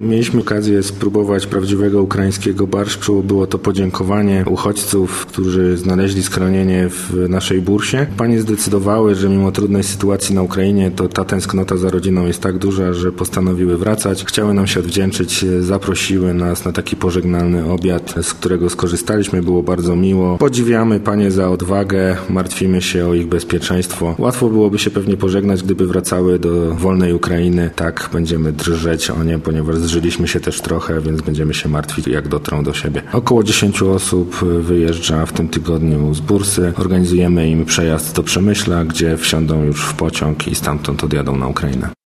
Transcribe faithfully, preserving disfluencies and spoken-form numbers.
Mieliśmy okazję spróbować prawdziwego ukraińskiego barszczu. Było to podziękowanie uchodźców, którzy znaleźli schronienie w naszej bursie. Panie zdecydowały, że mimo trudnej sytuacji na Ukrainie, to ta tęsknota za rodziną jest tak duża, że postanowiły wracać. Chciały nam się odwdzięczyć, zaprosiły nas na taki pożegnalny obiad, z którego skorzystaliśmy. Było bardzo miło. Podziwiamy panie za odwagę, martwimy się o ich bezpieczeństwo. Łatwo byłoby się pewnie pożegnać, gdyby wracały do wolnej Ukrainy. Tak, będziemy drżeć o nie, ponieważ zżyliśmy się też trochę, więc będziemy się martwić, jak dotrą do siebie. Około dziesięciu osób wyjeżdża w tym tygodniu z Bursy. Organizujemy im przejazd do Przemyśla, gdzie wsiądą już w pociąg i stamtąd odjadą na Ukrainę.